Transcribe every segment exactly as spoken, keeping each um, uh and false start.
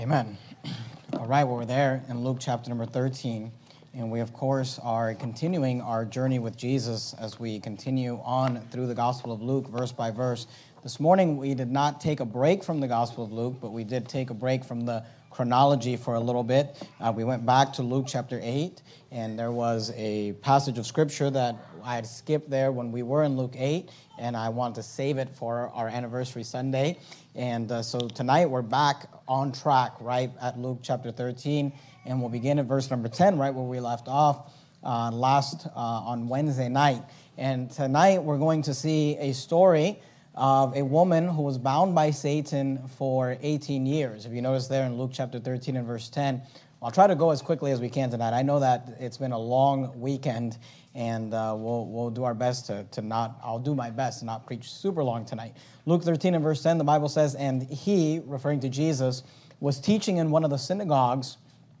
Amen. All right, well, we're there in Luke chapter number thirteen, and we, of course, are continuing our journey with Jesus as we continue on through the Gospel of Luke, verse by verse. This morning, we did not take a break from the Gospel of Luke, but we did take a break from the chronology for a little bit. Uh, we went back to Luke chapter eight, and there was a passage of Scripture that I had skipped there when we were in Luke eight, and I wanted to save it for our anniversary Sunday. And uh, so tonight we're back on track, right, at Luke chapter thirteen, and we'll begin at verse number ten, right where we left off uh, last uh, on Wednesday night. And tonight we're going to see a story of a woman who was bound by Satan for eighteen years. If you notice there in Luke chapter thirteen and verse ten, I'll try to go as quickly as we can tonight. I know that it's been a long weekend, and uh, we'll we'll do our best to, to not, I'll do my best to not preach super long tonight. Luke thirteen and verse ten, the Bible says, and he, referring to Jesus, was teaching in one of the synagogues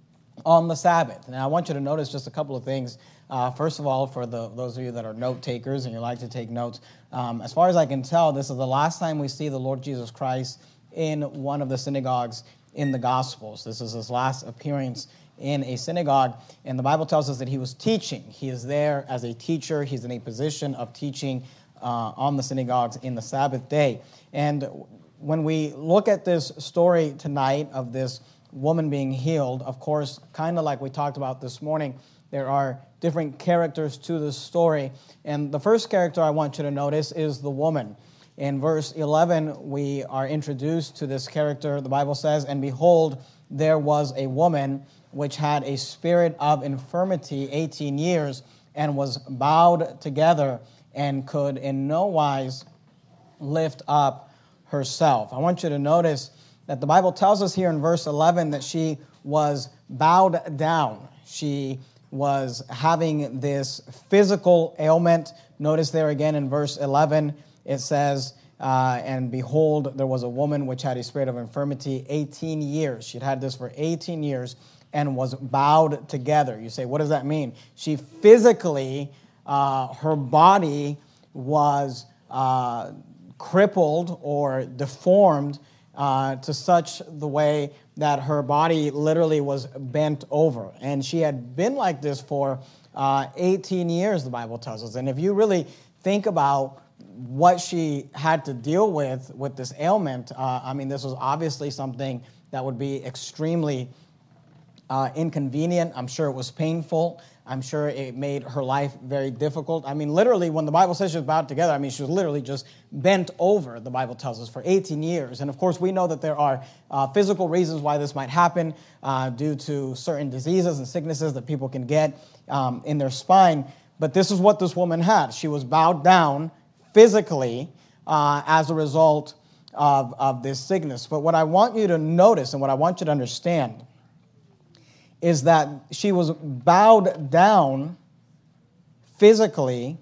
on the Sabbath. Now, I want you to notice just a couple of things. Uh, first of all, for the, those of you that are note takers and you like to take notes, um, as far as I can tell, this is the last time we see the Lord Jesus Christ in one of the synagogues in the Gospels. This is his last appearance in a synagogue, and the Bible tells us that he was teaching. He is there as a teacher. He's in a position of teaching uh, on the synagogues in the Sabbath day. And when we look at this story tonight of this woman being healed, of course, kind of like we talked about this morning, there are different characters to this story. And the first character I want you to notice is the woman. In verse eleven, we are introduced to this character. The Bible says, and behold, there was a woman which had a spirit of infirmity eighteen years, and was bowed together, and could in no wise lift up herself. I want you to notice that the Bible tells us here in verse eleven that she was bowed down. She was having this physical ailment. Notice there again in verse eleven, it says, uh, and behold, there was a woman which had a spirit of infirmity eighteen years. She'd had this for eighteen years and was bowed together. You say, what does that mean? She physically, uh, her body was uh, crippled or deformed uh, to such the way that her body literally was bent over. And she had been like this for uh, eighteen years, the Bible tells us. And if you really think about what she had to deal with with this ailment, uh, I mean, this was obviously something that would be extremely uh, inconvenient. I'm sure it was painful. I'm sure it made her life very difficult. I mean, literally, when the Bible says she was bowed together, I mean, she was literally just bent over, the Bible tells us, for eighteen years. And of course, we know that there are uh, physical reasons why this might happen uh, due to certain diseases and sicknesses that people can get um, in their spine. But this is what this woman had. She was bowed down physically uh, as a result of, of this sickness. But what I want you to notice and what I want you to understand is that she was bowed down physically,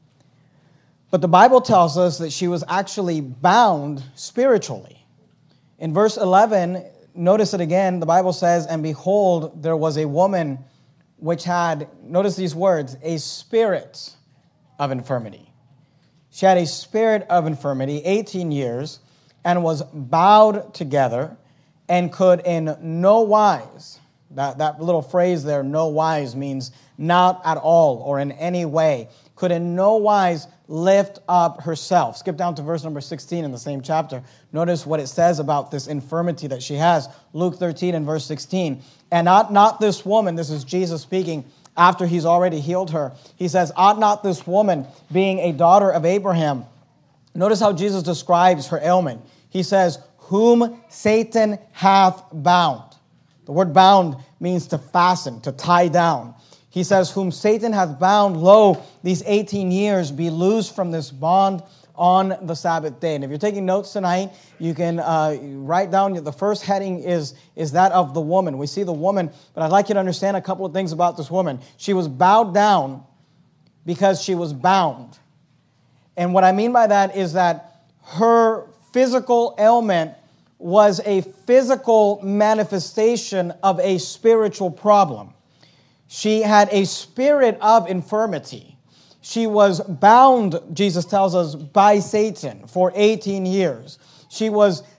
but the Bible tells us that she was actually bound spiritually. In verse eleven, notice it again, the Bible says, and behold, there was a woman which had, notice these words, a spirit of infirmity. She had a spirit of infirmity, eighteen years, and was bowed together, and could in no wise, that, that little phrase there, no wise, means not at all or in any way, could in no wise lift up herself. Skip down to verse number sixteen in the same chapter. Notice what it says about this infirmity that she has. Luke thirteen and verse sixteen. And ought not this woman, this is Jesus speaking, after he's already healed her. He says, ought not this woman, being a daughter of Abraham, notice how Jesus describes her ailment. He says, whom Satan hath bound. The word bound means to fasten, to tie down. He says, whom Satan hath bound, lo, these eighteen years be loosed from this bond on the Sabbath day. And if you're taking notes tonight, you can uh, write down, the first heading is, is that of the woman. We see the woman, but I'd like you to understand a couple of things about this woman. She was bowed down because she was bound. And what I mean by that is that her physical ailment was a physical manifestation of a spiritual problem. She had a spirit of infirmity. She was bound, Jesus tells us, by Satan for eighteen years. She was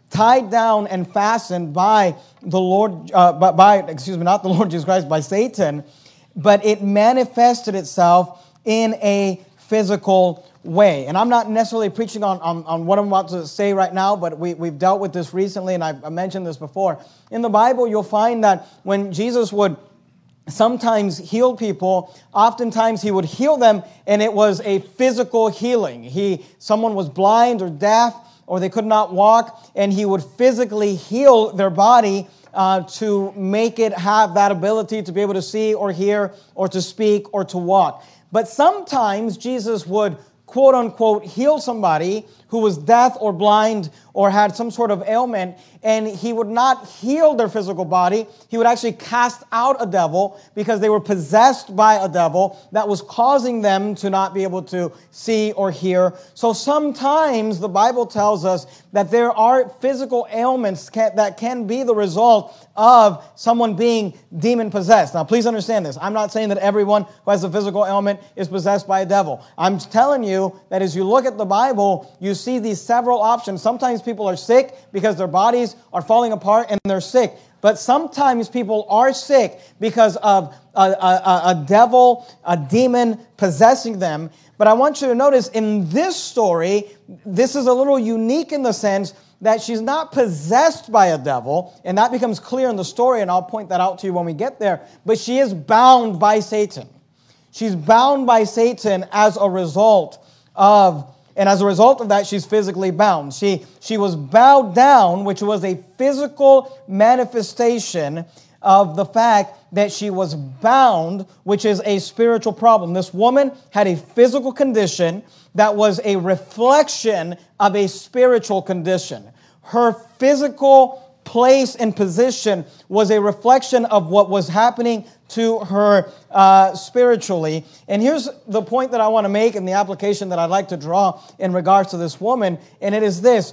tied down and fastened by the Lord, uh, by, by, excuse me, not the Lord Jesus Christ, by Satan, but it manifested itself in a physical way. And I'm not necessarily preaching on, on, on what I'm about to say right now, but we, we've dealt with this recently, and I've I mentioned this before. In the Bible, you'll find that when Jesus would sometimes heal people, oftentimes he would heal them, and it was a physical healing. He, someone was blind or deaf, or they could not walk, and he would physically heal their body uh, to make it have that ability to be able to see or hear or to speak or to walk. But sometimes Jesus would, quote unquote, heal somebody who was deaf or blind or had some sort of ailment, and he would not heal their physical body. He would actually cast out a devil because they were possessed by a devil that was causing them to not be able to see or hear. So sometimes the Bible tells us that there are physical ailments that can be the result of someone being demon-possessed. Now, please understand this. I'm not saying that everyone who has a physical ailment is possessed by a devil. I'm telling you that as you look at the Bible, you see these several options. Sometimes people are sick because their bodies are falling apart and they're sick. But sometimes people are sick because of a, a, a devil, a demon possessing them. But I want you to notice in this story, this is a little unique in the sense that she's not possessed by a devil, and that becomes clear in the story, and I'll point that out to you when we get there. But she is bound by Satan. She's bound by Satan as a result of And as a result of that, she's physically bound. She, she was bowed down, which was a physical manifestation of the fact that she was bound, which is a spiritual problem. This woman had a physical condition that was a reflection of a spiritual condition. Her physical place and position was a reflection of what was happening to her uh, spiritually. And here's the point that I want to make and the application that I'd like to draw in regards to this woman, and it is this.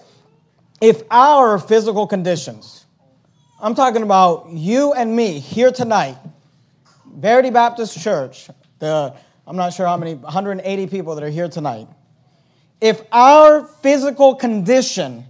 If our physical conditions, I'm talking about you and me here tonight, Verity Baptist Church, the I'm not sure how many, one hundred eighty people that are here tonight. If our physical condition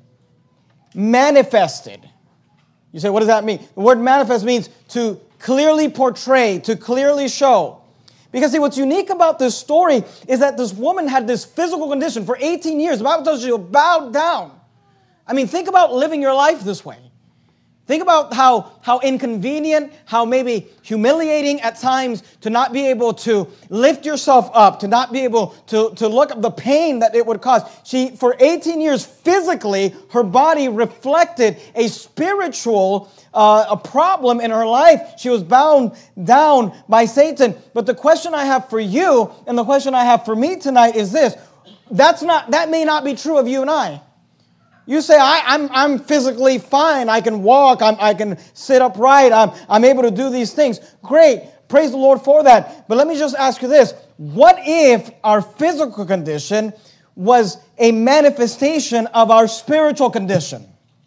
manifested, you say, what does that mean? The word manifest means to clearly portray, to clearly show. Because see, what's unique about this story is that this woman had this physical condition for eighteen years. The Bible tells you she was bowed down. I mean, think about living your life this way. Think about how, how inconvenient, how maybe humiliating at times to not be able to lift yourself up, to not be able to, to look at the pain that it would cause. She, for eighteen years, physically, her body reflected a spiritual uh, a problem in her life. She was bound down by Satan. But the question I have for you and the question I have for me tonight is this. That's not, that may not be true of you and I. You say, I, I'm, I'm physically fine. I can walk. I'm, I can sit upright. I'm, I'm able to do these things. Great. Praise the Lord for that. But let me just ask you this. What if our physical condition was a manifestation of our spiritual condition?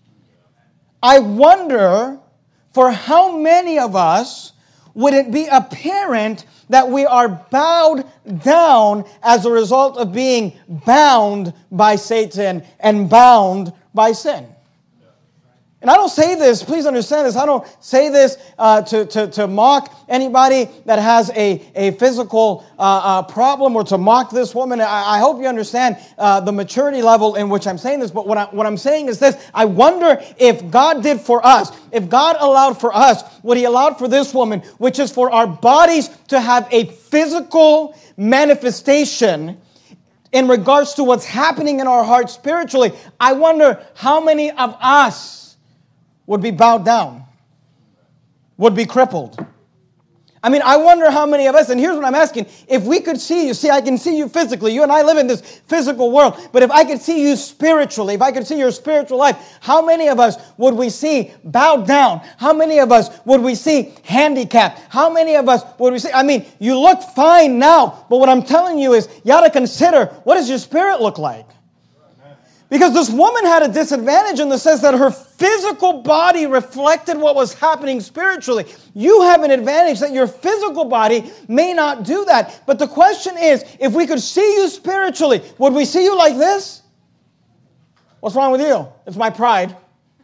I wonder for how many of us would it be apparent that we are bowed down as a result of being bound by Satan and bound by sin. And I don't say this, please understand this, I don't say this uh, to, to, to mock anybody that has a, a physical uh, uh, problem or to mock this woman. I, I hope you understand uh, the maturity level in which I'm saying this, but what, I, what I'm saying is this. I wonder if God did for us, if God allowed for us what He allowed for this woman, which is for our bodies to have a physical manifestation in regards to what's happening in our hearts spiritually. I wonder how many of us would be bowed down, would be crippled. I mean, I wonder how many of us, and here's what I'm asking, if we could see you, see, I can see you physically, you and I live in this physical world, but if I could see you spiritually, if I could see your spiritual life, how many of us would we see bowed down? How many of us would we see handicapped? How many of us would we see, I mean, you look fine now, but what I'm telling you is, you ought to consider, what does your spirit look like? Because this woman had a disadvantage in the sense that her physical body reflected what was happening spiritually. You have an advantage that your physical body may not do that. But the question is, if we could see you spiritually, would we see you like this? What's wrong with you? It's my pride.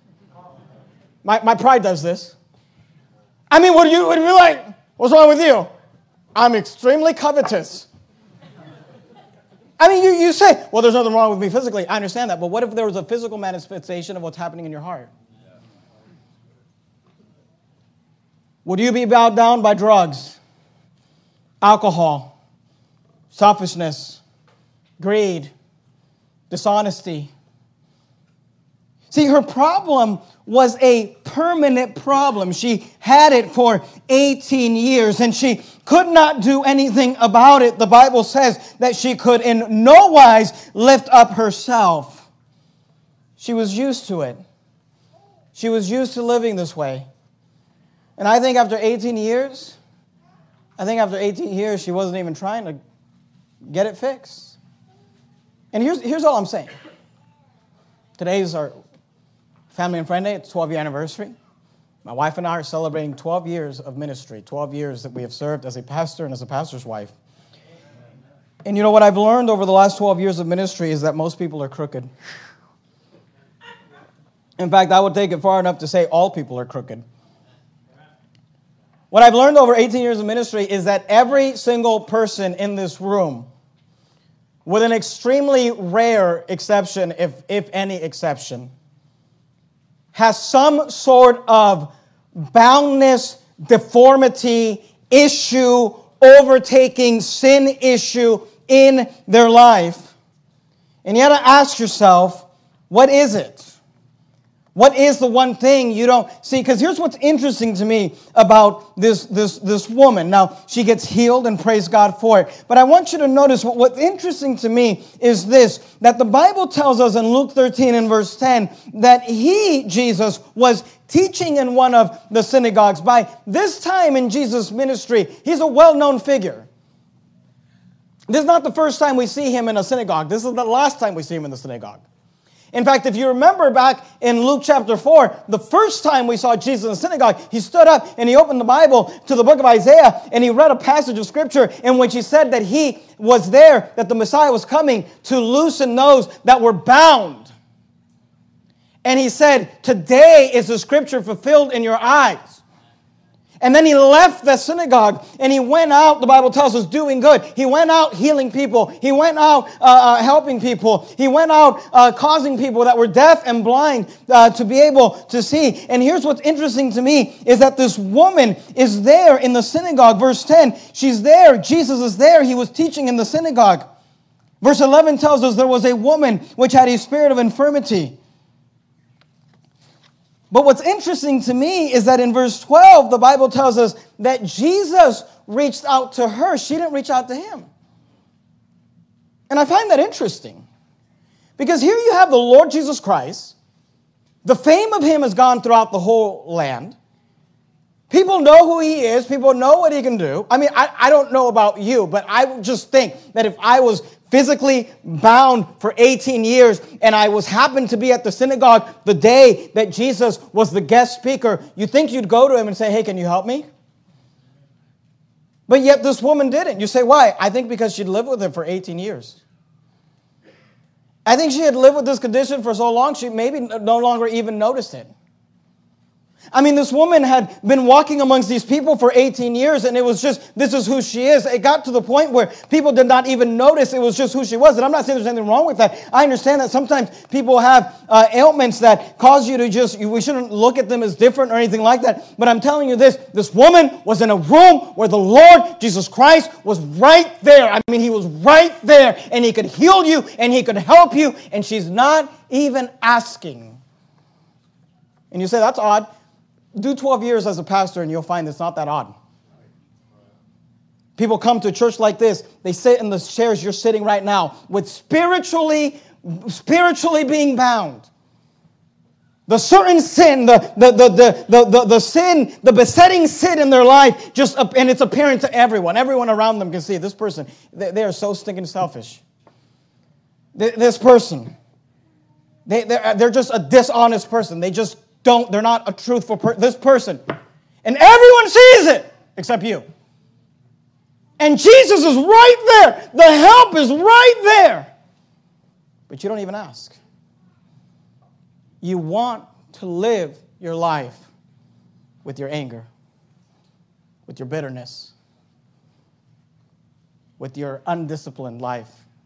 My, my pride does this. I mean, what do you, what do you like? What's wrong with you? I'm extremely covetous. I mean, you, you say, well, there's nothing wrong with me physically. I understand that. But what if there was a physical manifestation of what's happening in your heart? Would you be bowed down by drugs, alcohol, selfishness, greed, dishonesty? See, her problem was a permanent problem. She had it for eighteen years, and she could not do anything about it. The Bible says that she could in no wise lift up herself. She was used to it. She was used to living this way. And I think after eighteen years, I think after eighteen years, she wasn't even trying to get it fixed. And here's, here's all I'm saying. Today's our Family and Friend Day. It's twelve-year anniversary. My wife and I are celebrating twelve years of ministry, twelve years that we have served as a pastor and as a pastor's wife. And you know what I've learned over the last twelve years of ministry is that most people are crooked. In fact, I would take it far enough to say all people are crooked. What I've learned over eighteen years of ministry is that every single person in this room, with an extremely rare exception, if, if any exception, has some sort of boundness, deformity, issue, overtaking sin issue in their life. And you got to ask yourself, what is it? What is the one thing you don't see? Because here's what's interesting to me about this, this, this woman. Now, she gets healed, and praise God for it. But I want you to notice what, what's interesting to me is this, that the Bible tells us in Luke thirteen and verse ten that he, Jesus, was teaching in one of the synagogues. By this time in Jesus' ministry, he's a well-known figure. This is not the first time we see him in a synagogue. This is the last time we see him in the synagogue. In fact, if you remember back in Luke chapter four, the first time we saw Jesus in the synagogue, he stood up and he opened the Bible to the book of Isaiah, and he read a passage of scripture in which he said that he was there, that the Messiah was coming to loosen those that were bound. And he said, today is the scripture fulfilled in your eyes. And then he left the synagogue and he went out, the Bible tells us, doing good. He went out healing people. He went out uh, uh, helping people. He went out uh, causing people that were deaf and blind uh, to be able to see. And here's what's interesting to me is that this woman is there in the synagogue. Verse ten, she's there. Jesus is there. He was teaching in the synagogue. Verse eleven tells us there was a woman which had a spirit of infirmity. But what's interesting to me is that in verse twelve, the Bible tells us that Jesus reached out to her. She didn't reach out to him. And I find that interesting. Because here you have the Lord Jesus Christ. The fame of him has gone throughout the whole land. People know who he is. People know what he can do. I mean, I, I don't know about you, but I just think that if I was physically bound for eighteen years, and I was happened to be at the synagogue the day that Jesus was the guest speaker, you think you'd go to him and say, hey, can you help me? But yet this woman didn't. You say, why? I think because she'd lived with him for eighteen years. I think she had lived with this condition for so long, she maybe no longer even noticed it. I mean, this woman had been walking amongst these people for eighteen years, and it was just, this is who she is. It got to the point where people did not even notice it was just who she was. And I'm not saying there's anything wrong with that. I understand that sometimes people have uh, ailments that cause you to just, we shouldn't look at them as different or anything like that. But I'm telling you this, this woman was in a room where the Lord Jesus Christ was right there. I mean, he was right there, and he could heal you, and he could help you, and she's not even asking. And you say, that's odd. Do twelve years as a pastor and you'll find it's not that odd. People come to a church like this, they sit in the chairs you're sitting right now with spiritually, spiritually being bound. The certain sin, the, the, the, the, the, the, the sin, the besetting sin in their life, just and it's apparent to everyone. Everyone around them can see this person, they, they are so stinking selfish. This person, they, they're, they're just a dishonest person. They just Don't, they're not a truthful person. This person. And everyone sees it except you. And Jesus is right there. The help is right there. But you don't even ask. You want to live your life with your anger, with your bitterness, with your undisciplined life,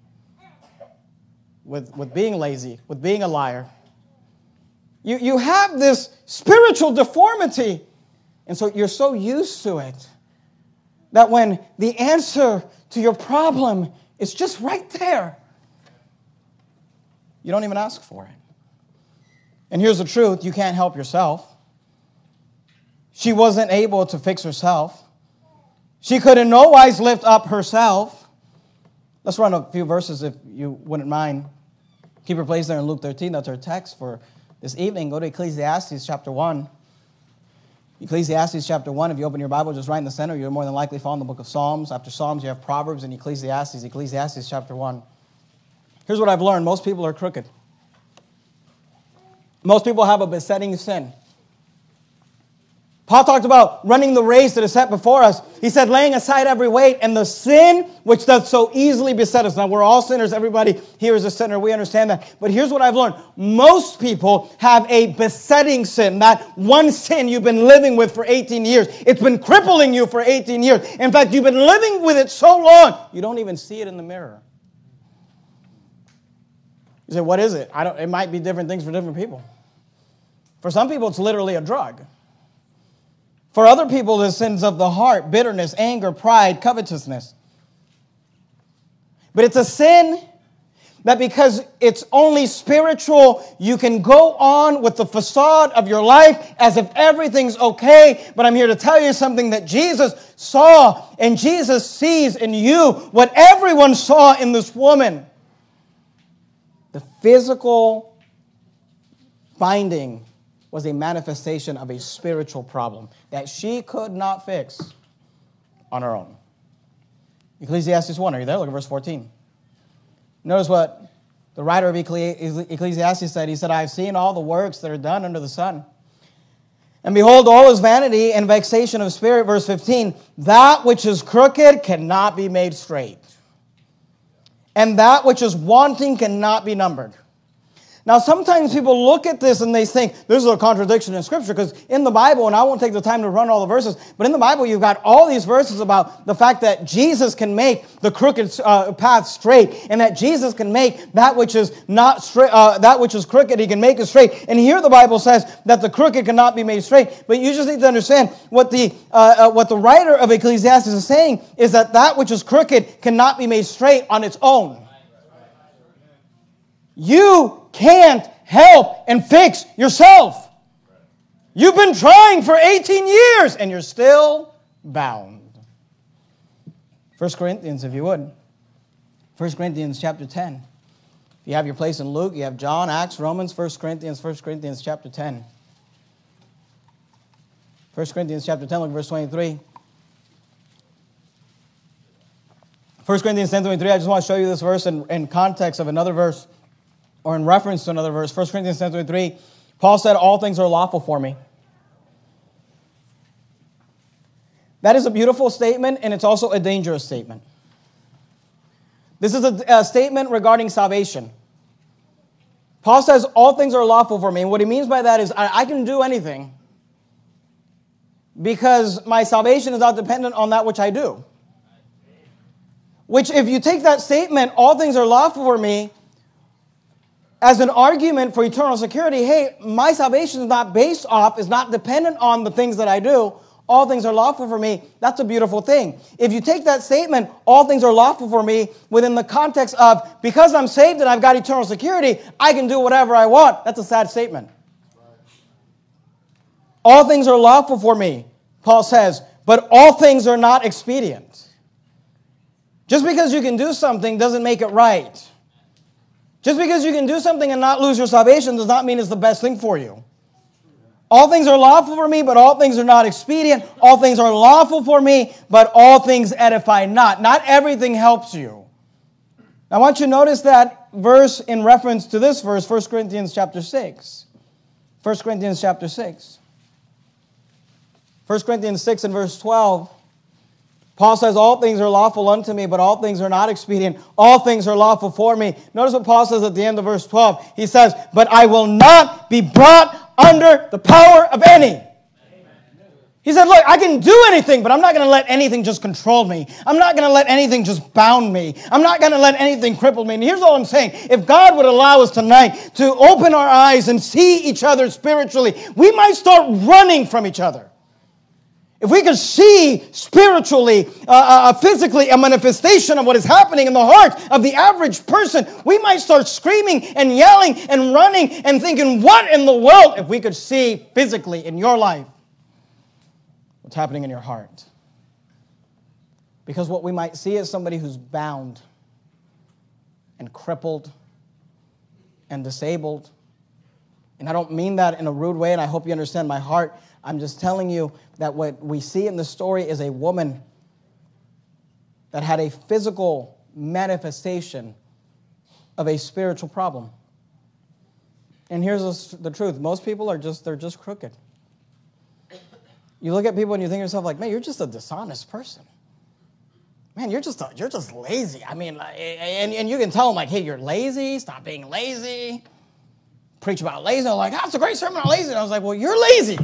with, with being lazy, with being a liar. You, you have this spiritual deformity, and so you're so used to it that when the answer to your problem is just right there, you don't even ask for it. And here's the truth, you can't help yourself. She wasn't able to fix herself. She could in no wise lift up herself. Let's run a few verses if you wouldn't mind. Keep your place there in Luke thirteen. That's our text for this evening. Go to Ecclesiastes chapter one. Ecclesiastes chapter one, if you open your Bible just right in the center, you're more than likely found the book of Psalms. After Psalms, you have Proverbs and Ecclesiastes. Ecclesiastes chapter one. Here's what I've learned. Most people are crooked. Most people have a besetting sin. Paul talked about running the race that is set before us. He said, laying aside every weight and the sin which does so easily beset us. Now, we're all sinners. Everybody here is a sinner. We understand that. But here's what I've learned. Most people have a besetting sin. That one sin you've been living with for eighteen years. It's been crippling you for eighteen years. In fact, you've been living with it so long, you don't even see it in the mirror. You say, what is it? I don't. It might be different things for different people. For some people, it's literally a drug. For other people, the sins of the heart, bitterness, anger, pride, covetousness. But it's a sin that because it's only spiritual, you can go on with the facade of your life as if everything's okay. But I'm here to tell you something that Jesus saw, and Jesus sees in you what everyone saw in this woman. The physical finding was a manifestation of a spiritual problem that she could not fix on her own. Ecclesiastes one, are you there? Look at verse fourteen. Notice what the writer of Ecclesiastes said. He said, I have seen all the works that are done under the sun. And behold, all is vanity and vexation of spirit. Verse fifteen, that which is crooked cannot be made straight. And that which is wanting cannot be numbered. Now, sometimes people look at this and they think, this is a contradiction in Scripture, because in the Bible, and I won't take the time to run all the verses, but in the Bible, you've got all these verses about the fact that Jesus can make the crooked uh, path straight, and that Jesus can make that which is not straight, uh, that which is crooked, he can make it straight. And here the Bible says that the crooked cannot be made straight, but you just need to understand what the uh, uh, what the writer of Ecclesiastes is saying is that that which is crooked cannot be made straight on its own. You can't help and fix yourself. You've been trying for eighteen years and you're still bound. First Corinthians, if you would. First Corinthians chapter ten. If you have your place in Luke, you have John, Acts, Romans, First Corinthians, First Corinthians chapter ten. First Corinthians chapter ten, look at verse twenty-three. First Corinthians ten twenty-three, I just want to show you this verse in, in context of another verse, or in reference to another verse. First Corinthians ten twenty-three, Paul said, all things are lawful for me. That is a beautiful statement, and it's also a dangerous statement. This is a, a statement regarding salvation. Paul says, all things are lawful for me. And what he means by that is, I, I can do anything because my salvation is not dependent on that which I do. Which, if you take that statement, all things are lawful for me, as an argument for eternal security, hey, my salvation is not based off, is not dependent on the things that I do. All things are lawful for me. That's a beautiful thing. If you take that statement, all things are lawful for me, within the context of, because I'm saved and I've got eternal security, I can do whatever I want. That's a sad statement. All things are lawful for me, Paul says, but all things are not expedient. Just because you can do something doesn't make it right. Just because you can do something and not lose your salvation does not mean it's the best thing for you. All things are lawful for me, but all things are not expedient. All things are lawful for me, but all things edify not. Not everything helps you. I want you to notice that verse in reference to this verse, First Corinthians chapter six. First Corinthians chapter six. First Corinthians six and verse twelve. Paul says, all things are lawful unto me, but all things are not expedient. All things are lawful for me. Notice what Paul says at the end of verse twelve. He says, but I will not be brought under the power of any. He said, look, I can do anything, but I'm not going to let anything just control me. I'm not going to let anything just bound me. I'm not going to let anything cripple me. And here's all I'm saying. If God would allow us tonight to open our eyes and see each other spiritually, we might start running from each other. If we could see spiritually, uh, uh, physically, a manifestation of what is happening in the heart of the average person, we might start screaming and yelling and running and thinking, what in the world? If we could see physically in your life what's happening in your heart. Because what we might see is somebody who's bound and crippled and disabled. And I don't mean that in a rude way, and I hope you understand my heart. I'm just telling you that what we see in the story is a woman that had a physical manifestation of a spiritual problem. And here's the truth. Most people are just, they're just crooked. You look at people and you think to yourself, like, man, you're just a dishonest person. Man, you're just a, you're just lazy. I mean, and, and you can tell them, like, hey, you're lazy. Stop being lazy. Preach about lazy. They're like, oh, it's a great sermon on lazy. And I was like, well, you're lazy.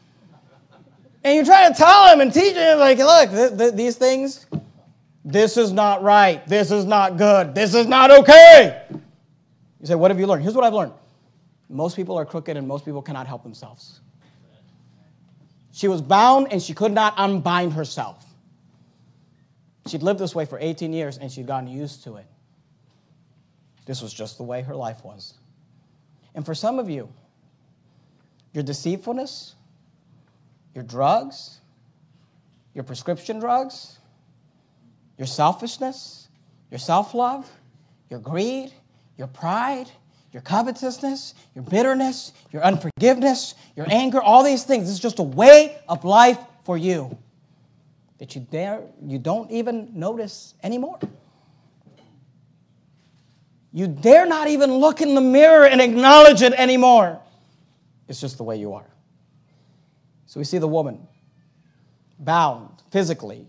And you try to tell them and teach them, like, look, th- th- these things, this is not right. This is not good. This is not okay. You say, what have you learned? Here's what I've learned. Most people are crooked and most people cannot help themselves. She was bound and she could not unbind herself. She'd lived this way for eighteen years and she'd gotten used to it. This was just the way her life was. And for some of you, your deceitfulness, your drugs, your prescription drugs, your selfishness, your self-love, your greed, your pride, your covetousness, your bitterness, your unforgiveness, your anger, all these things. This is just a way of life for you that you dare, you don't even notice anymore. You dare not even look in the mirror and acknowledge it anymore. It's just the way you are. So we see the woman bound physically.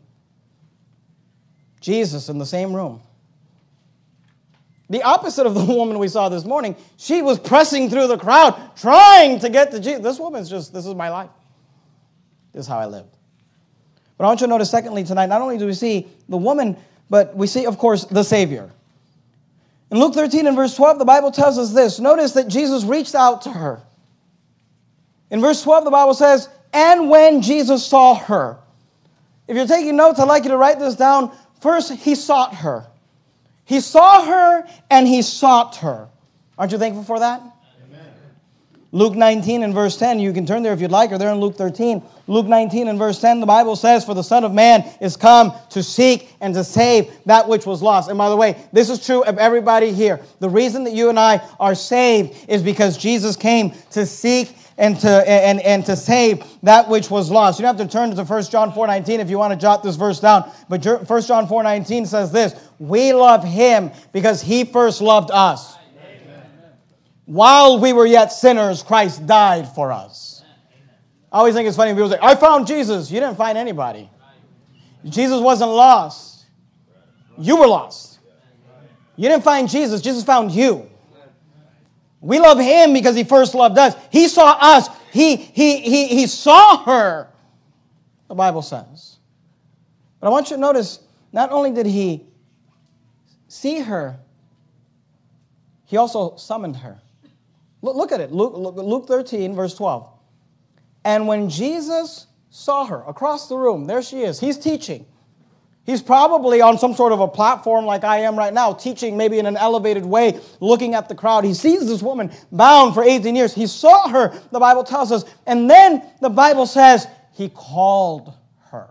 Jesus in the same room. The opposite of the woman we saw this morning, she was pressing through the crowd, trying to get to Jesus. This woman's just, this is my life. This is how I live. But I want you to notice, secondly, tonight, not only do we see the woman, but we see, of course, the Savior. In Luke thirteen and verse twelve, the Bible tells us this. Notice that Jesus reached out to her. In verse twelve, the Bible says, and when Jesus saw her. If you're taking notes, I'd like you to write this down. First, he sought her. He saw her and he sought her. Aren't you thankful for that? Amen. Luke nineteen and verse ten. You can turn there if you'd like, or there in Luke thirteen. Luke nineteen and verse ten, the Bible says, for the Son of Man is come to seek and to save that which was lost. And by the way, this is true of everybody here. The reason that you and I are saved is because Jesus came to seek and to and, and to save that which was lost. You don't have to turn to First John four nineteen if you want to jot this verse down. But First John four nineteen says this, we love him because he first loved us. Amen. While we were yet sinners, Christ died for us. I always think it's funny when people say, I found Jesus. You didn't find anybody. Jesus wasn't lost. You were lost. You didn't find Jesus. Jesus found you. We love him because he first loved us. He saw us. He, he, he, he saw her, the Bible says. But I want you to notice, not only did he see her, he also summoned her. Look, look at it. Luke, Luke thirteen, verse twelve. And when Jesus saw her across the room, there she is. He's teaching. He's probably on some sort of a platform like I am right now, teaching maybe in an elevated way, looking at the crowd. He sees this woman bound for eighteen years. He saw her, the Bible tells us. And then the Bible says he called her.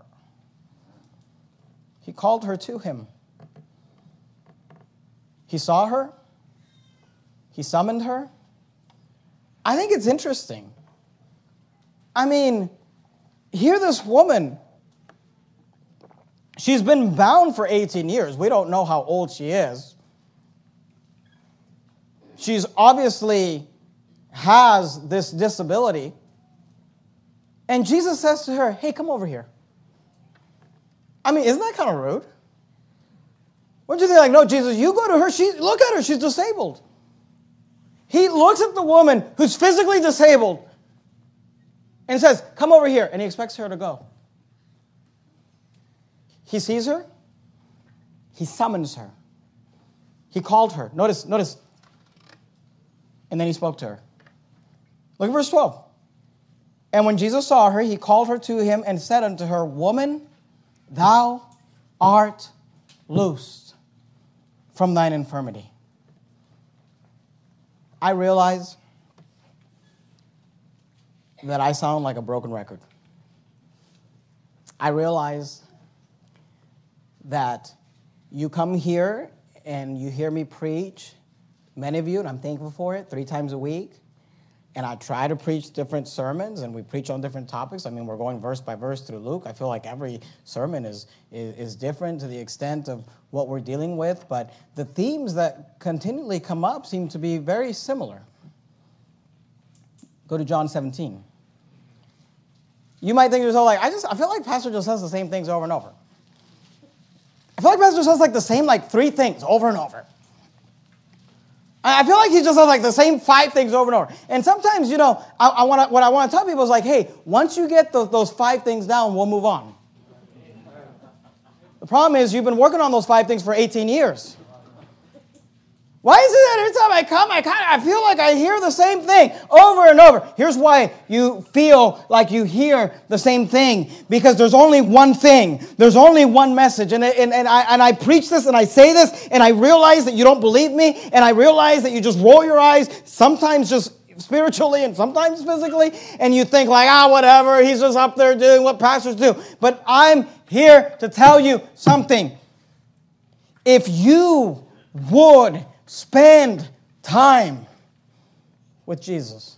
He called her to him. He saw her. He summoned her. I think it's interesting. I mean, here this woman, she's been bound for eighteen years. We don't know how old she is. She's obviously has this disability. And Jesus says to her, hey, come over here. I mean, isn't that kind of rude? Wouldn't you think, like, no, Jesus, you go to her. She, look at her. She's disabled. He looks at the woman who's physically disabled, and says, come over here. And he expects her to go. He sees her. He summons her. He called her. Notice, notice. And then he spoke to her. Look at verse twelve. And when Jesus saw her, he called her to him and said unto her, Woman, thou art loosed from thine infirmity. I realize that I sound like a broken record. I realize that you come here and you hear me preach, many of you, and I'm thankful for it, three times a week. And I try to preach different sermons, and we preach on different topics. I mean, we're going verse by verse through Luke. I feel like every sermon is, is, is different to the extent of what we're dealing with. But the themes that continually come up seem to be very similar. Go to John seventeen. You might think to yourself, like, I just I feel like Pastor just says the same things over and over. I feel like Pastor says like the same like three things over and over. I feel like he just says like the same five things over and over. And sometimes, you know, I, I want to. What I want to tell people is like, hey, once you get those, those five things down, we'll move on. The problem is you've been working on those five things for eighteen years. Why is it that every time I come, I kind of I feel like I hear the same thing over and over? Here's why you feel like you hear the same thing. Because there's only one thing. There's only one message. And, and, and, I, and I preach this and I say this and I realize that you don't believe me. And I realize that you just roll your eyes, sometimes just spiritually and sometimes physically. And you think like, ah, whatever. He's just up there doing what pastors do. But I'm here to tell you something. If you would spend time with Jesus.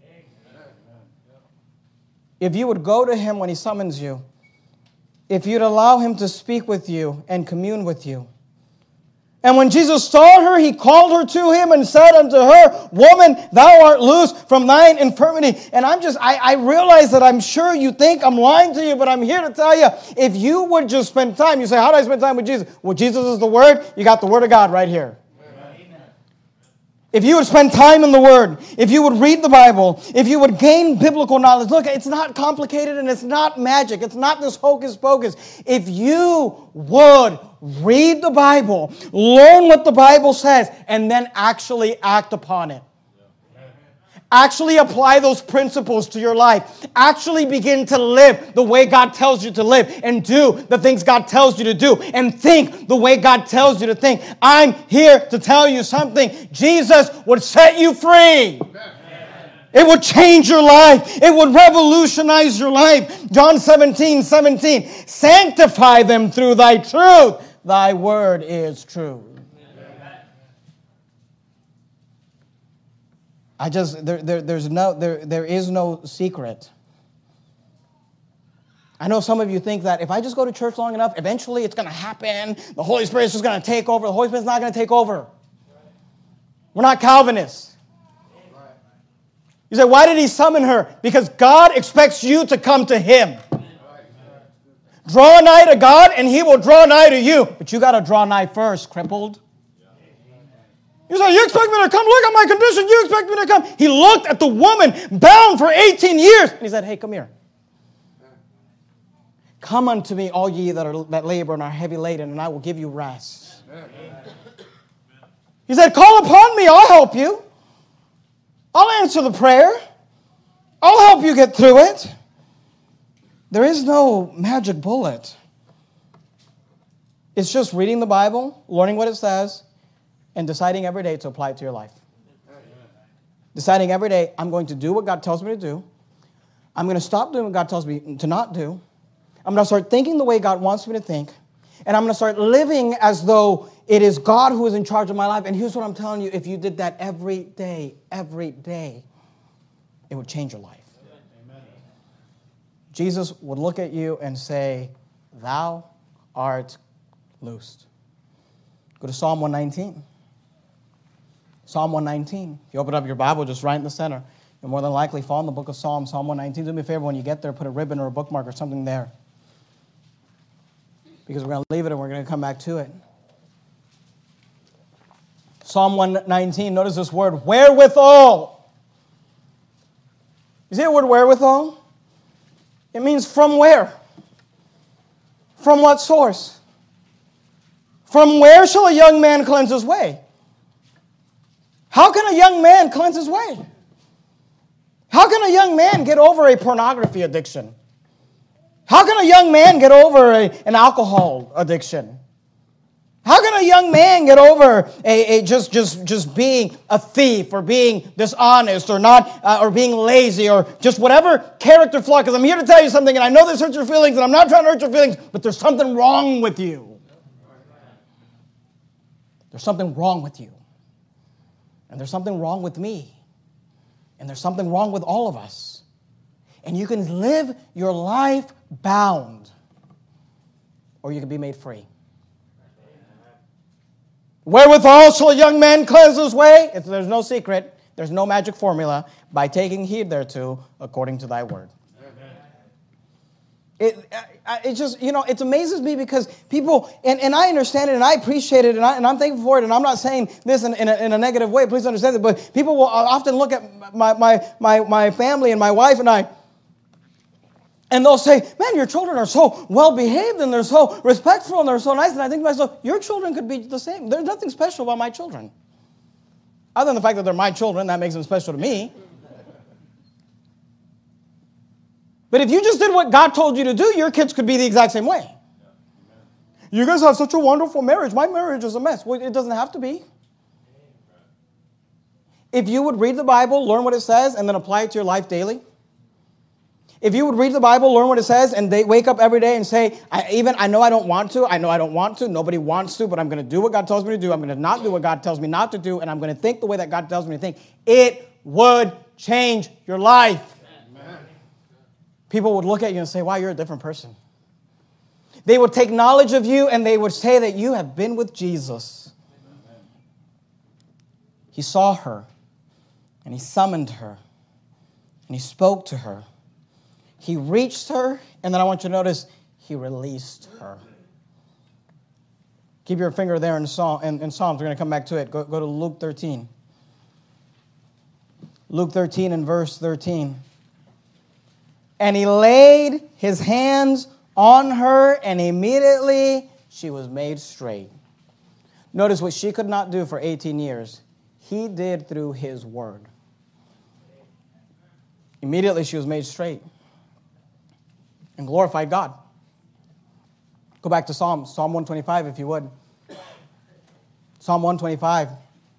If you would go to him when he summons you, if you'd allow him to speak with you and commune with you. And when Jesus saw her, he called her to him and said unto her, Woman, thou art loosed from thine infirmity. And I'm just, I, I realize that I'm sure you think I'm lying to you, but I'm here to tell you, if you would just spend time, you say, how do I spend time with Jesus? Well, Jesus is the Word. You got the Word of God right here. If you would spend time in the Word, if you would read the Bible, if you would gain biblical knowledge, look, it's not complicated and it's not magic. It's not this hocus pocus. If you would read the Bible, learn what the Bible says, and then actually act upon it. Actually apply those principles to your life. Actually begin to live the way God tells you to live and do the things God tells you to do and think the way God tells you to think. I'm here to tell you something. Jesus would set you free. It would change your life. It would revolutionize your life. John seventeen, seventeen. Sanctify them through thy truth. Thy word is true. I just, there, there, there's no, there, there is no secret. I know some of you think that if I just go to church long enough, eventually it's going to happen. The Holy Spirit's just going to take over. The Holy Spirit's not going to take over. We're not Calvinists. You say, why did he summon her? Because God expects you to come to him. Draw nigh to God and he will draw nigh to you. But you got to draw nigh first, crippled. You say, you expect me to come? Look at my condition. You expect me to come? He looked at the woman bound for eighteen years. And he said, hey, come here. Come unto me, all ye that are that labor and are heavy laden, and I will give you rest. He said, call upon me. I'll help you. I'll answer the prayer. I'll help you get through it. There is no magic bullet. It's just reading the Bible, learning what it says, and deciding every day to apply it to your life. Deciding every day, I'm going to do what God tells me to do. I'm going to stop doing what God tells me to not do. I'm going to start thinking the way God wants me to think. And I'm going to start living as though it is God who is in charge of my life. And here's what I'm telling you. If you did that every day, every day, it would change your life. Amen. Jesus would look at you and say, thou art loosed. Go to Psalm one nineteen. Psalm one nineteen. If you open up your Bible, just right in the center, you'll more than likely fall in the book of Psalms, Psalm one nineteen. Do me a favor when you get there, put a ribbon or a bookmark or something there. Because we're going to leave it and we're going to come back to it. Psalm one nineteen, notice this word, wherewithal. You see the word wherewithal? It means from where? From what source? From where shall a young man cleanse his way? How can a young man cleanse his way? How can a young man get over a pornography addiction? How can a young man get over a, an alcohol addiction? How can a young man get over a, a just, just, just being a thief or being dishonest or not uh, or being lazy or just whatever character flaw? Because I'm here to tell you something, and I know this hurts your feelings, and I'm not trying to hurt your feelings, but there's something wrong with you. There's something wrong with you. And there's something wrong with me. And there's something wrong with all of us. And you can live your life bound, or you can be made free. Wherewithal shall a young man cleanse his way? It's, there's no secret. There's no magic formula. By taking heed thereto, according to thy word. It, I, it just, you know, it amazes me because people, and, and I understand it and I appreciate it and, I, and I'm thankful for it, and I'm not saying this in, in, a, in a negative way, please understand it, but people will often look at my, my, my, my family and my wife and I, and they'll say, man, your children are so well-behaved and they're so respectful and they're so nice. And I think to myself, your children could be the same. There's nothing special about my children. Other than the fact that they're my children, that makes them special to me. But if you just did what God told you to do, your kids could be the exact same way. You guys have such a wonderful marriage. My marriage is a mess. Well, it doesn't have to be. If you would read the Bible, learn what it says, and then apply it to your life daily. If you would read the Bible, learn what it says, and they wake up every day and say, I, even I know I don't want to, I know I don't want to, nobody wants to, but I'm going to do what God tells me to do, I'm going to not do what God tells me not to do, and I'm going to think the way that God tells me to think, it would change your life. Amen. People would look at you and say, wow, you're a different person. They would take knowledge of you, and they would say that you have been with Jesus. Amen. He saw her, and he summoned her, and he spoke to her. He reached her, and then I want you to notice, he released her. Keep your finger there in, Psalm, in, in Psalms. We're going to come back to it. Go, go to Luke thirteen. Luke thirteen and verse thirteen. And he laid his hands on her, and immediately she was made straight. Notice what she could not do for eighteen years. He did through his word. Immediately she was made straight. And glorified God. Go back to Psalm, Psalm one twenty-five, if you would. Psalm one twenty-five.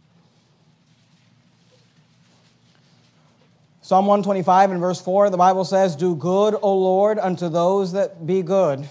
Psalm one twenty-five and verse four, the Bible says, do good, O Lord, unto those that be good,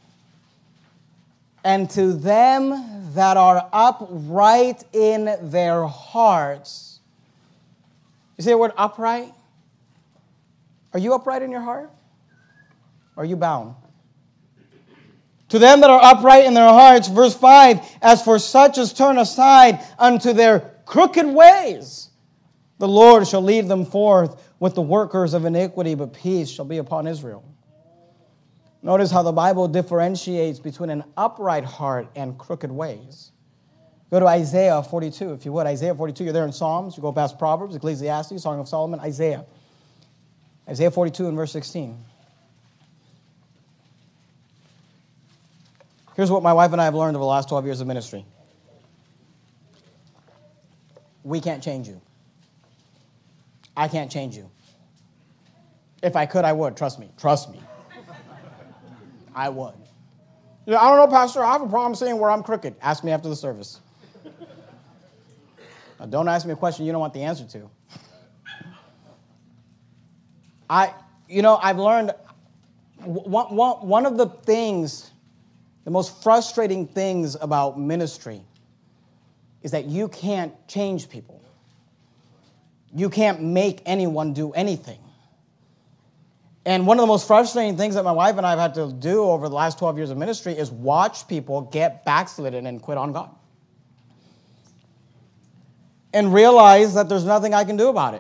and to them that are upright in their hearts. You see the word upright? Are you upright in your heart? Are you bound? To them that are upright in their hearts, verse five, as for such as turn aside unto their crooked ways, the Lord shall lead them forth with the workers of iniquity, but peace shall be upon Israel. Notice how the Bible differentiates between an upright heart and crooked ways. Go to Isaiah forty-two, if you would. Isaiah forty-two, you're there in Psalms. You go past Proverbs, Ecclesiastes, Song of Solomon, Isaiah. Isaiah forty-two and verse sixteen. Here's what my wife and I have learned over the last twelve years of ministry. We can't change you. I can't change you. If I could, I would. Trust me. Trust me. I would. You know, I don't know, Pastor. I have a problem seeing where I'm crooked. Ask me after the service. Now, don't ask me a question you don't want the answer to. I, you know, I've learned one, one, one of the things... The most frustrating things about ministry is that you can't change people. You can't make anyone do anything. And one of the most frustrating things that my wife and I have had to do over the last twelve years of ministry is watch people get backslidden and quit on God. And realize that there's nothing I can do about it.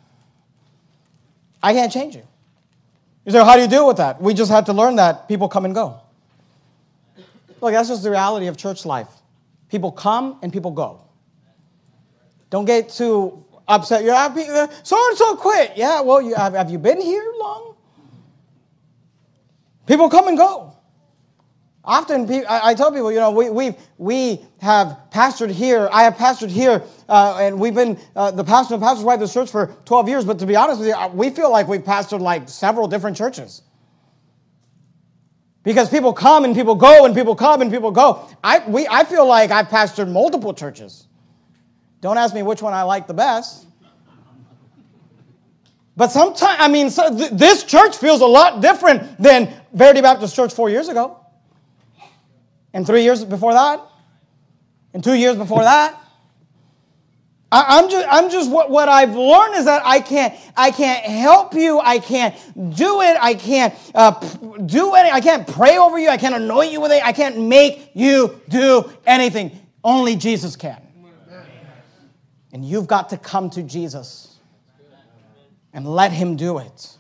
I can't change you. You say, how do you deal with that? We just had to learn that people come and go. Look, that's just the reality of church life. People come and people go. Don't get too upset. You're happy. So-and-so quit. Yeah, well, you, have, have you been here long? People come and go. Often, I tell people, you know, we we we have pastored here. I have pastored here, uh, and we've been uh, the pastor and pastor's wife of the church for twelve years. But to be honest with you, we feel like we've pastored like several different churches. Because people come and people go and people come and people go. I we I feel like I've pastored multiple churches. Don't ask me which one I like the best. But sometimes, I mean, so th- this church feels a lot different than Verity Baptist Church four years ago. And three years before that. And two years before that. I, I'm just, I'm just what, what I've learned is that I can't, I can't help you. I can't do it. I can't uh, do any. I can't pray over you. I can't anoint you with it. I can't make you do anything. Only Jesus can. And you've got to come to Jesus and let him do it.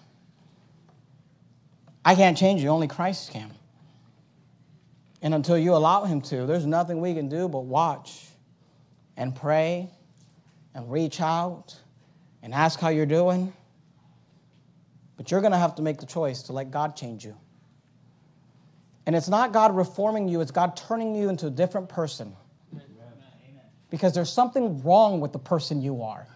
I can't change you. Only Christ can. And until you allow him to, there's nothing we can do but watch and pray and reach out and ask how you're doing. But you're going to have to make the choice to let God change you. And it's not God reforming you, it's God turning you into a different person. Because there's something wrong with the person you are.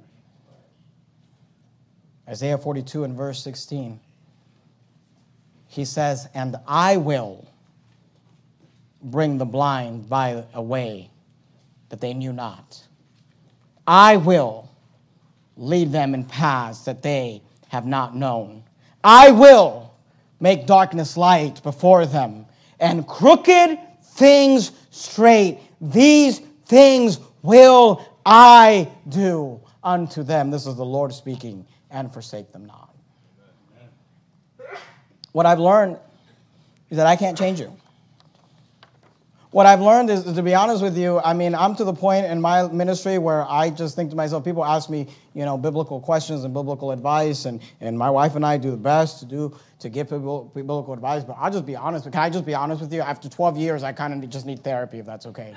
Isaiah forty-two and verse sixteen. He says, and I will bring the blind by a way that they knew not. I will lead them in paths that they have not known. I will make darkness light before them and crooked things straight. These things will I do unto them. This is the Lord speaking, and forsake them not. What I've learned is that I can't change you. What I've learned is, to be honest with you, I mean, I'm to the point in my ministry where I just think to myself, people ask me, you know, biblical questions and biblical advice, and, and my wife and I do the best to do to give people biblical advice, but I'll just be honest. Can I just be honest with you? After twelve years, I kind of just need therapy, if that's okay.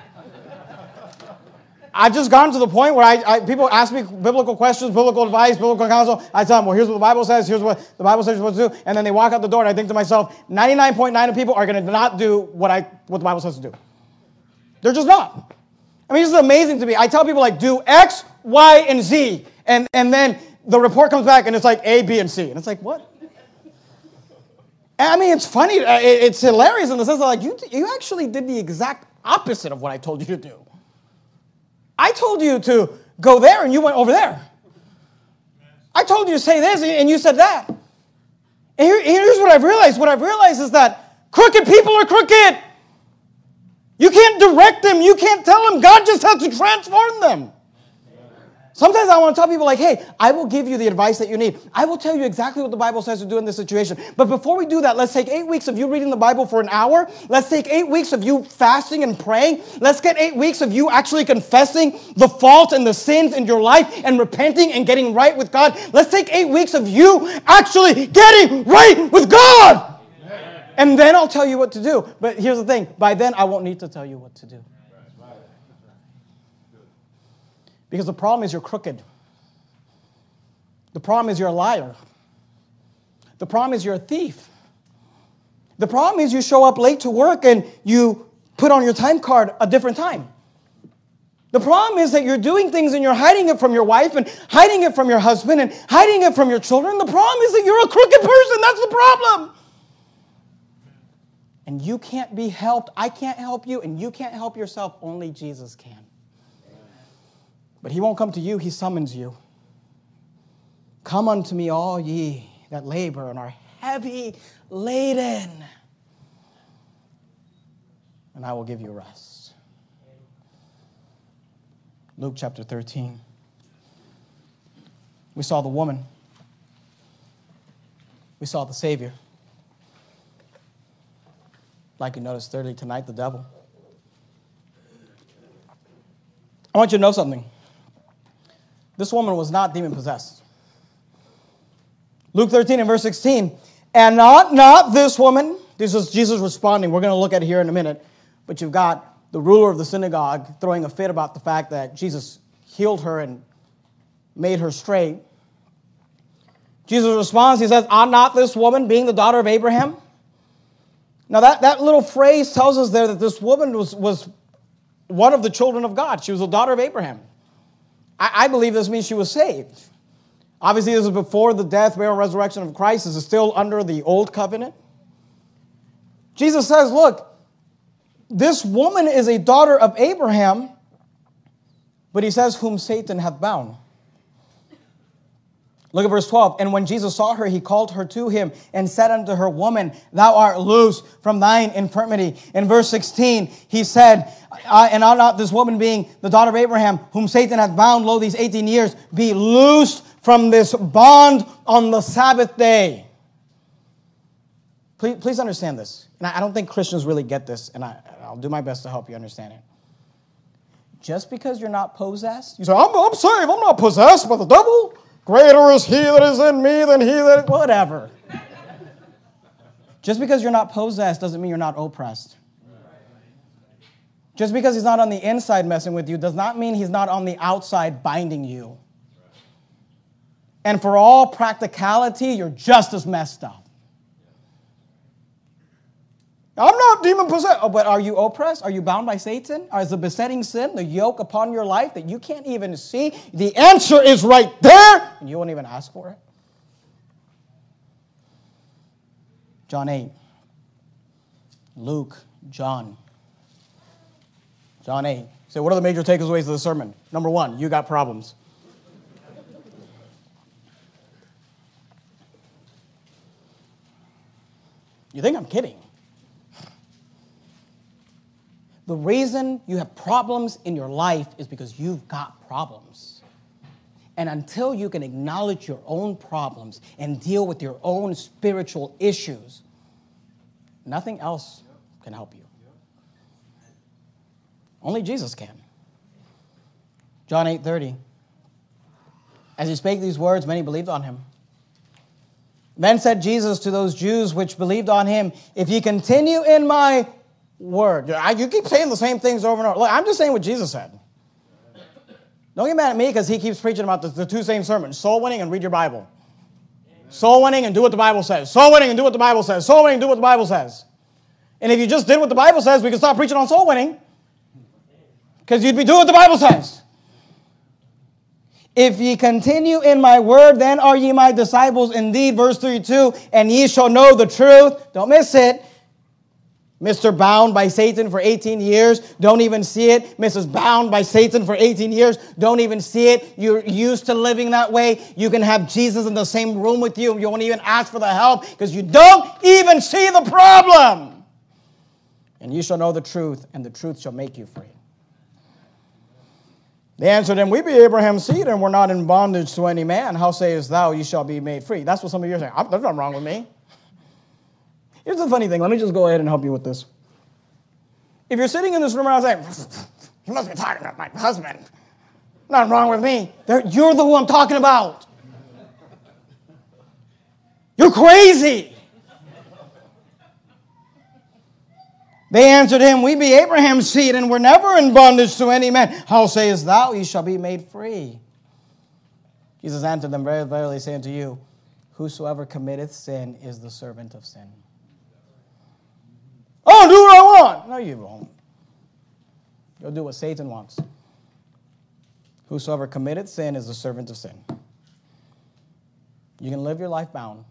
I've just gotten to the point where I, I people ask me biblical questions, biblical advice, biblical counsel. I tell them, well, here's what the Bible says, here's what the Bible says you're supposed to do, and then they walk out the door, and I think to myself, ninety-nine point nine of people are going to not do what I what the Bible says to do. They're just not. I mean, this is amazing to me. I tell people, like, do X, Y, and Z, and, and then the report comes back, and it's like A, B, and C. And it's like, what? And I mean, it's funny. It's hilarious in the sense that, like, you, you actually did the exact opposite of what I told you to do. I told you to go there, and you went over there. I told you to say this, and you said that. And here, here's what I've realized. What I've realized is that crooked people are crooked. You can't direct them. You can't tell them. God just has to transform them. Sometimes I want to tell people, like, hey, I will give you the advice that you need. I will tell you exactly what the Bible says to do in this situation. But before we do that, let's take eight weeks of you reading the Bible for an hour. Let's take eight weeks of you fasting and praying. Let's get eight weeks of you actually confessing the faults and the sins in your life and repenting and getting right with God. Let's take eight weeks of you actually getting right with God. And then I'll tell you what to do. But here's the thing. By then, I won't need to tell you what to do. Because the problem is you're crooked. The problem is you're a liar. The problem is you're a thief. The problem is you show up late to work and you put on your time card a different time. The problem is that you're doing things and you're hiding it from your wife and hiding it from your husband and hiding it from your children. The problem is that you're a crooked person. That's the problem. And you can't be helped. I can't help you, and you can't help yourself. Only Jesus can. But he won't come to you. He summons you. Come unto me, all ye that labor and are heavy laden, and I will give you rest. Luke chapter thirteen. We saw the woman. We saw the Savior. Like you noticed, thirdly, tonight, the devil. I want you to know something. This woman was not demon-possessed. Luke thirteen and verse sixteen. And not, not this woman. This is Jesus responding. We're going to look at it here in a minute. But you've got the ruler of the synagogue throwing a fit about the fact that Jesus healed her and made her straight. Jesus responds. He says, ought not this woman, being the daughter of Abraham, Now that, that little phrase tells us there that this woman was, was one of the children of God. She was a daughter of Abraham. I, I believe this means she was saved. Obviously, this is before the death, burial, and resurrection of Christ. This is still under the old covenant. Jesus says, look, this woman is a daughter of Abraham, but he says, whom Satan hath bound. Look at verse twelve. And when Jesus saw her, he called her to him and said unto her, Woman, thou art loosed from thine infirmity. In verse sixteen, he said, and ought not this woman being the daughter of Abraham, whom Satan hath bound, lo, these eighteen years, be loosed from this bond on the Sabbath day. Please, please understand this. And I don't think Christians really get this, and I, I'll do my best to help you understand it. Just because you're not possessed, you say, I'm, I'm saved, I'm not possessed by the devil. Greater is he that is in me than he that is... Whatever. Just because you're not possessed doesn't mean you're not oppressed. Just because he's not on the inside messing with you does not mean he's not on the outside binding you. And for all practicality, you're just as messed up. I'm not demon possessed. Oh, but are you oppressed? Are you bound by Satan? Is the besetting sin the yoke upon your life that you can't even see? The answer is right there, and you won't even ask for it. John eight. Luke, John. John eight. So what are the major takeaways of the sermon? Number one, you got problems. You think I'm kidding? The reason you have problems in your life is because you've got problems. And until you can acknowledge your own problems and deal with your own spiritual issues, nothing else can help you. Only Jesus can. John eight thirty. As he spake these words, many believed on him. Then said Jesus to those Jews which believed on him, if ye continue in my word. You keep saying the same things over and over. Look, I'm just saying what Jesus said. Don't get mad at me because he keeps preaching about the, the two same sermons, soul winning and read your Bible. Amen. Soul winning and do what the Bible says. Soul winning and do what the Bible says. Soul winning and do what the Bible says. And if you just did what the Bible says, we could stop preaching on soul winning because you'd be doing what the Bible says. If ye continue in my word, then are ye my disciples indeed. Verse thirty-two, and ye shall know the truth. Don't miss it. Mister bound by Satan for eighteen years, don't even see it. Missus bound by Satan for eighteen years, don't even see it. You're used to living that way. You can have Jesus in the same room with you. You won't even ask for the help because you don't even see the problem. And you shall know the truth, and the truth shall make you free. They answered him, we be Abraham's seed, and we're not in bondage to any man. How sayest thou, ye shall be made free? That's what some of you are saying. There's nothing wrong with me. Here's the funny thing. Let me just go ahead and help you with this. If you're sitting in this room and I was saying, you must be talking about my husband. Nothing wrong with me. They're, you're the one I'm talking about. You're crazy. They answered him, we be Abraham's seed, and we're never in bondage to any man. How sayest thou, ye shall be made free? Jesus answered them, very verily say unto you, whosoever committeth sin is the servant of sin. Oh, do what I want. No, you won't. You'll do what Satan wants. Whosoever committeth sin is the servant of sin. You can live your life bound,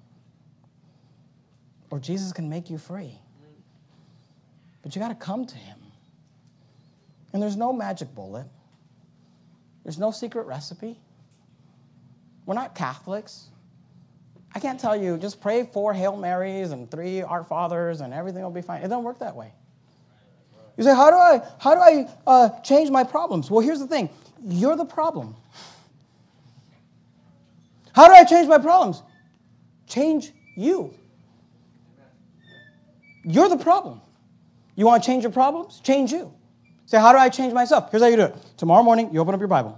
or Jesus can make you free. But you got to come to him. And there's no magic bullet. There's no secret recipe. We're not Catholics. I can't tell you, just pray four Hail Marys and three Our Fathers and everything will be fine. It doesn't work that way. You say, how do I, how do I uh, change my problems? Well, here's the thing. You're the problem. How do I change my problems? Change you. You're the problem. You want to change your problems? Change you. Say, how do I change myself? Here's how you do it. Tomorrow morning, you open up your Bible.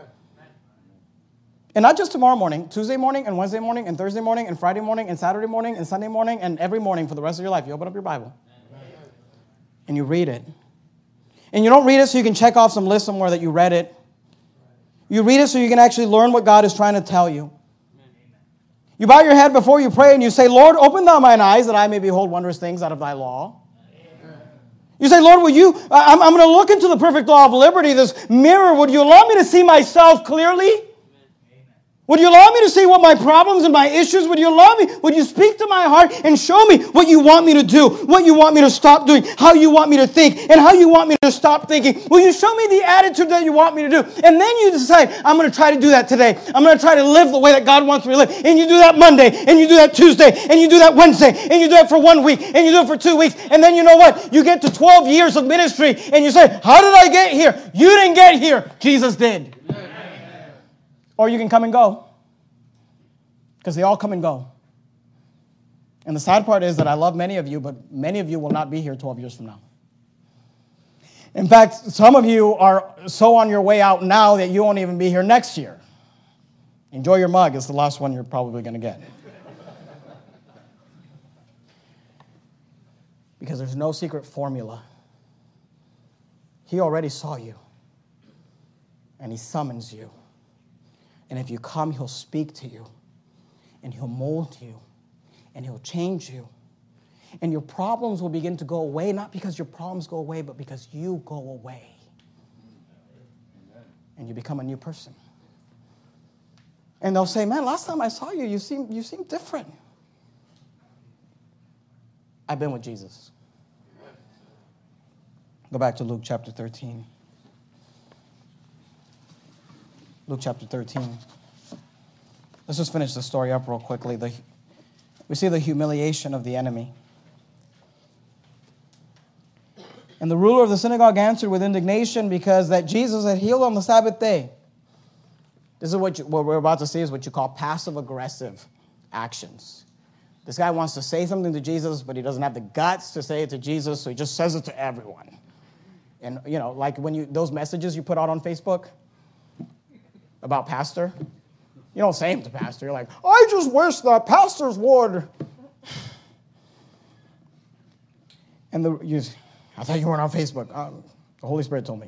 And not just tomorrow morning, Tuesday morning and Wednesday morning and Thursday morning and Friday morning and Saturday morning and Sunday morning and every morning for the rest of your life. You open up your Bible and you read it. And you don't read it so you can check off some list somewhere that you read it. You read it so you can actually learn what God is trying to tell you. You bow your head before you pray and you say, Lord, open thou mine eyes that I may behold wondrous things out of thy law. You say, Lord, will you, I'm, I'm going to look into the perfect law of liberty, this mirror. Would you allow me to see myself clearly? Would you allow me to see what my problems and my issues, would you allow me, would you speak to my heart and show me what you want me to do, what you want me to stop doing, how you want me to think, and how you want me to stop thinking? Will you show me the attitude that you want me to do? And then you decide, I'm going to try to do that today. I'm going to try to live the way that God wants me to live. And you do that Monday, and you do that Tuesday, and you do that Wednesday, and you do it for one week, and you do it for two weeks. And then you know what? You get to twelve years of ministry, and you say, how did I get here? You didn't get here. Jesus did. Or you can come and go. Because they all come and go. And the sad part is that I love many of you, but many of you will not be here twelve years from now. In fact, some of you are so on your way out now that you won't even be here next year. Enjoy your mug. It's the last one you're probably going to get. Because there's no secret formula. He already saw you. And he summons you. And if you come, he'll speak to you. And he'll mold you. And he'll change you. And your problems will begin to go away, not because your problems go away, but because you go away. And you become a new person. And they'll say, man, last time I saw you, you seem, you seem different. I've been with Jesus. Go back to Luke chapter thirteen. Luke chapter thirteen. Let's just finish the story up real quickly. The, we see the humiliation of the enemy. And the ruler of the synagogue answered with indignation because that Jesus had healed on the Sabbath day. This is what, you, what we're about to see is what you call passive-aggressive actions. This guy wants to say something to Jesus, but he doesn't have the guts to say it to Jesus, so he just says it to everyone. And, you know, like when you those messages you put out on Facebook about pastor, you don't say them to pastor. You're like, I just wish the pastors would. And the you, I thought you weren't on Facebook. Um, the Holy Spirit told me.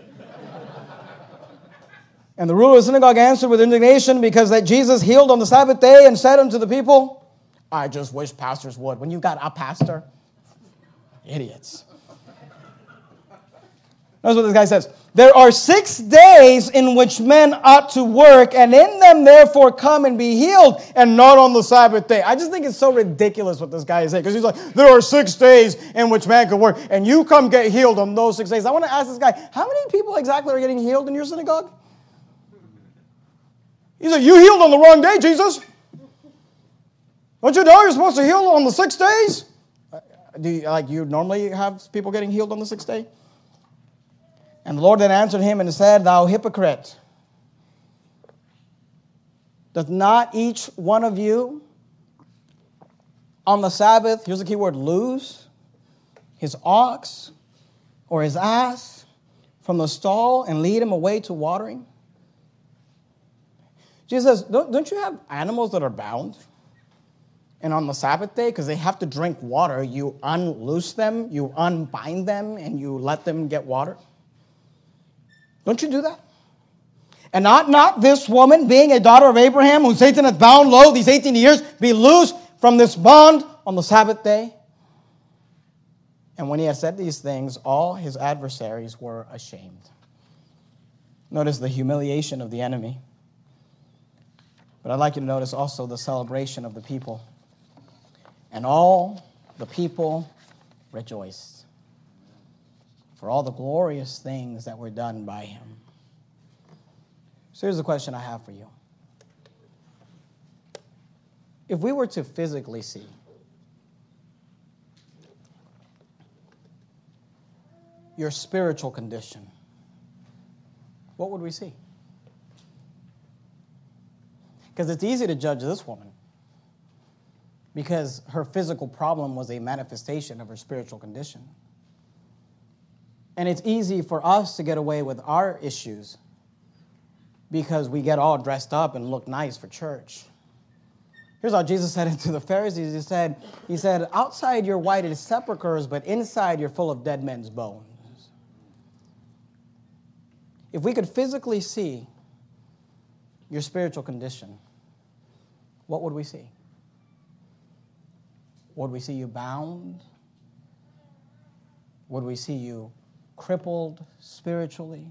And the ruler of the synagogue answered with indignation because that Jesus healed on the Sabbath day and said unto the people, I just wish pastors would. When you've got a pastor, idiots. Notice what this guy says. There are six days in which men ought to work, and in them therefore come and be healed, and not on the Sabbath day. I just think it's so ridiculous what this guy is saying, because he's like, there are six days in which man can work, and you come get healed on those six days. I want to ask this guy, how many people exactly are getting healed in your synagogue? He's like, you healed on the wrong day, Jesus. Don't you know you're supposed to heal on the six days? Do you, like you normally have people getting healed on the sixth day? And the Lord then answered him and said, thou hypocrite, doth not each one of you on the Sabbath, here's the key word, lose his ox or his ass from the stall and lead him away to watering? Jesus says, don't, don't you have animals that are bound? And on the Sabbath day, because they have to drink water, you unloose them, you unbind them, and you let them get water? Don't you do that? And not, not this woman, being a daughter of Abraham, whom Satan hath bound low these eighteen years, be loosed from this bond on the Sabbath day? And when he had said these things, all his adversaries were ashamed. Notice the humiliation of the enemy. But I'd like you to notice also the celebration of the people. And all the people rejoiced for all the glorious things that were done by him. So here's the question I have for you. If we were to physically see your spiritual condition, what would we see? Because it's easy to judge this woman because her physical problem was a manifestation of her spiritual condition. And it's easy for us to get away with our issues because we get all dressed up and look nice for church. Here's how Jesus said it to the Pharisees. He said, he said, outside you're white as sepulchres, but inside you're full of dead men's bones. If we could physically see your spiritual condition, what would we see? Would we see you bound? Would we see you crippled spiritually?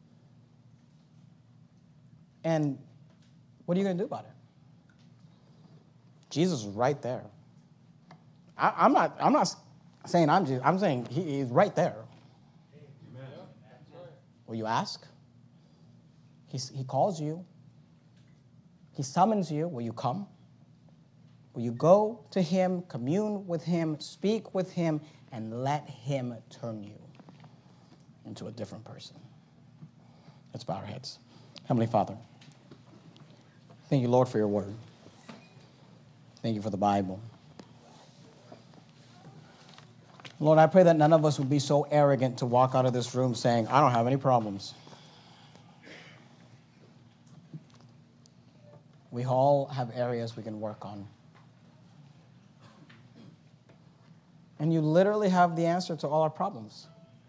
And what are you going to do about it? Jesus is right there. I, I'm not. I'm not saying I'm Jesus. I'm saying he, he's right there. Amen. Will you ask? He's, he calls you. He summons you. Will you come? Will you go to him, commune with him, speak with him, and let him turn you into a different person? Let's bow our heads. Heavenly Father, thank you, Lord, for your word. Thank you for the Bible. Lord, I pray that none of us would be so arrogant to walk out of this room saying, I don't have any problems. We all have areas we can work on. And you literally have the answer to all our problems.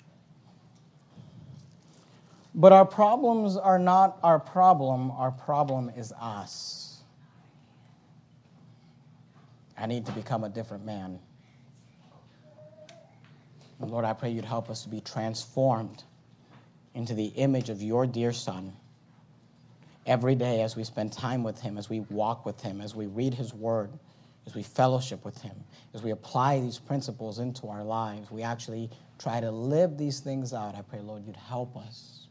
But our problems are not our problem. Our problem is us. I need to become a different man. And Lord, I pray you'd help us to be transformed into the image of your dear Son every day as we spend time with him, as we walk with him, as we read his word, as we fellowship with him, as we apply these principles into our lives. We actually try to live these things out. I pray, Lord, you'd help us.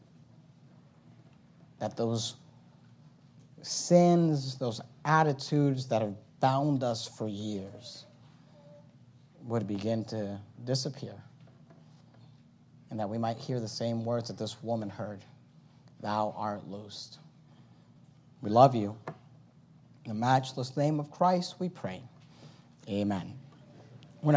That those sins, those attitudes that have bound us for years would begin to disappear. And that we might hear the same words that this woman heard. Thou art loosed. We love you. In the matchless name of Christ we pray. Amen.